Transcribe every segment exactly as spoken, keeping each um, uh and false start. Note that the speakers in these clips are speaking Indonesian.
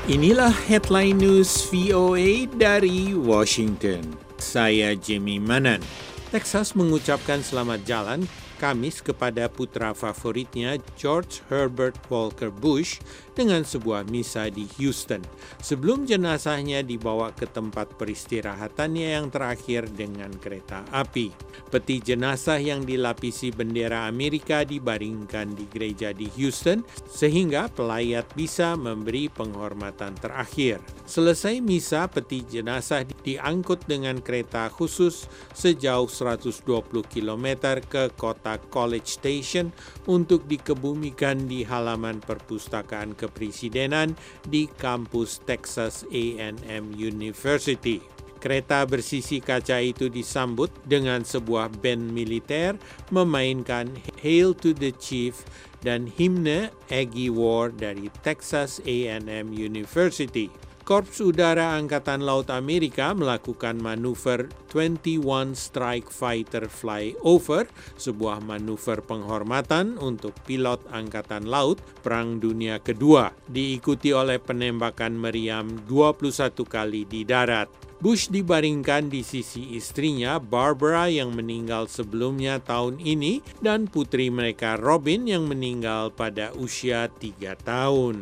Inilah headline news V O A dari Washington. Saya Jimmy Manan. Texas mengucapkan selamat jalan Kamis kepada putra favoritnya George Herbert Walker Bush dengan sebuah misa di Houston sebelum jenazahnya dibawa ke tempat peristirahatannya yang terakhir dengan kereta api. Peti jenazah yang dilapisi bendera Amerika dibaringkan di gereja di Houston sehingga pelayat bisa memberi penghormatan terakhir. Selesai misa, peti jenazah diangkut dengan kereta khusus sejauh seratus dua puluh kilometer ke kota College Station untuk dikebumikan di halaman perpustakaan kepresidenan di kampus Texas A and M University. Kereta bersisi kaca itu disambut dengan sebuah band militer memainkan Hail to the Chief dan himne Aggie War dari Texas A and M University. Korps Udara Angkatan Laut Amerika melakukan manuver dua puluh satu Strike Fighter Flyover, sebuah manuver penghormatan untuk pilot Angkatan Laut Perang Dunia Kedua, diikuti oleh penembakan meriam dua puluh satu kali di darat. Bush dibaringkan di sisi istrinya Barbara yang meninggal sebelumnya tahun ini dan putri mereka Robin yang meninggal pada usia tiga tahun.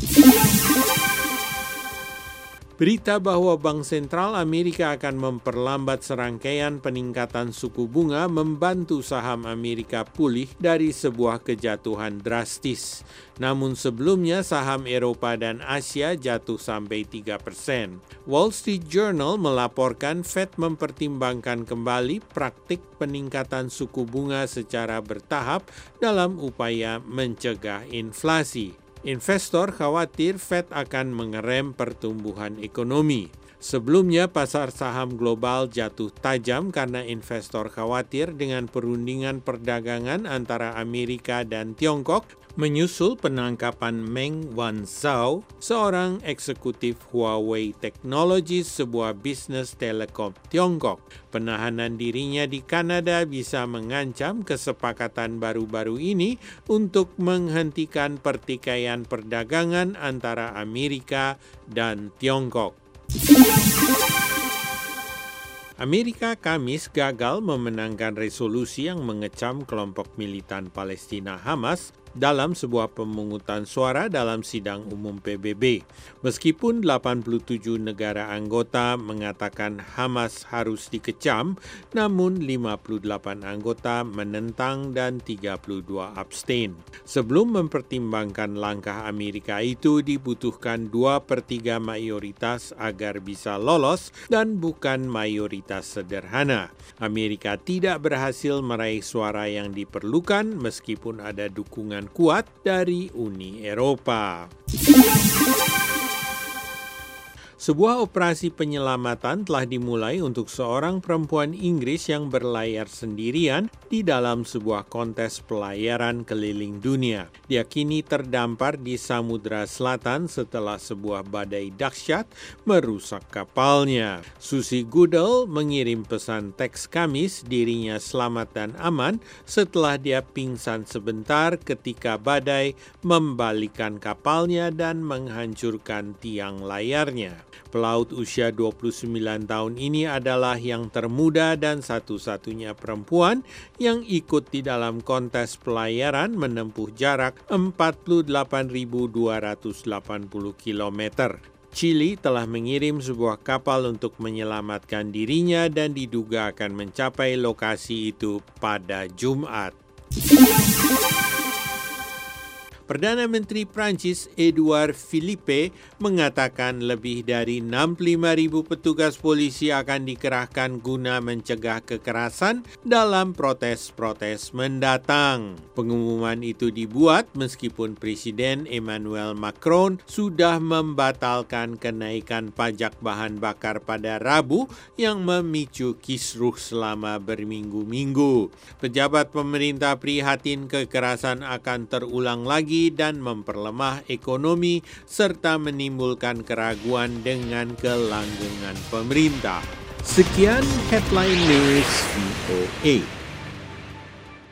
Berita bahwa Bank Sentral Amerika akan memperlambat serangkaian peningkatan suku bunga membantu saham Amerika pulih dari sebuah kejatuhan drastis. Namun sebelumnya saham Eropa dan Asia jatuh sampai tiga persen. Wall Street Journal melaporkan Fed mempertimbangkan kembali praktik peningkatan suku bunga secara bertahap dalam upaya mencegah inflasi. Investor khawatir Fed akan mengerem pertumbuhan ekonomi. Sebelumnya pasar saham global jatuh tajam karena investor khawatir dengan perundingan perdagangan antara Amerika dan Tiongkok menyusul penangkapan Meng Wanzhou, seorang eksekutif Huawei Technologies, sebuah bisnis telekom Tiongkok. Penahanan dirinya di Kanada bisa mengancam kesepakatan baru-baru ini untuk menghentikan pertikaian perdagangan antara Amerika dan Tiongkok. Amerika Kamis gagal memenangkan resolusi yang mengecam kelompok militan Palestina Hamas dalam sebuah pemungutan suara dalam sidang umum P B B. Meskipun delapan puluh tujuh negara anggota mengatakan Hamas harus dikecam, namun lima puluh delapan anggota menentang dan tiga puluh dua abstain. Sebelum mempertimbangkan langkah Amerika itu dibutuhkan dua per tiga mayoritas agar bisa lolos dan bukan mayoritas sederhana. Amerika tidak berhasil meraih suara yang diperlukan meskipun ada dukungan kuat dari Uni Eropa. Sebuah operasi penyelamatan telah dimulai untuk seorang perempuan Inggris yang berlayar sendirian di dalam sebuah kontes pelayaran keliling dunia. Dia kini terdampar di Samudra Selatan setelah sebuah badai dahsyat merusak kapalnya. Susie Goodall mengirim pesan teks Kamis dirinya selamat dan aman setelah dia pingsan sebentar ketika badai membalikan kapalnya dan menghancurkan tiang layarnya. Pelaut usia dua puluh sembilan tahun ini adalah yang termuda dan satu-satunya perempuan yang ikut di dalam kontes pelayaran menempuh jarak empat puluh delapan ribu dua ratus delapan puluh kilometer. Chili telah mengirim sebuah kapal untuk menyelamatkan dirinya dan diduga akan mencapai lokasi itu pada Jumat. Perdana Menteri Prancis Edouard Philippe mengatakan lebih dari enam puluh lima ribu petugas polisi akan dikerahkan guna mencegah kekerasan dalam protes-protes mendatang. Pengumuman itu dibuat meskipun Presiden Emmanuel Macron sudah membatalkan kenaikan pajak bahan bakar pada Rabu yang memicu kisruh selama berminggu-minggu. Pejabat pemerintah prihatin kekerasan akan terulang lagi dan memperlemah ekonomi serta menimbulkan keraguan dengan kelanggengan pemerintah. Sekian headline news V O A.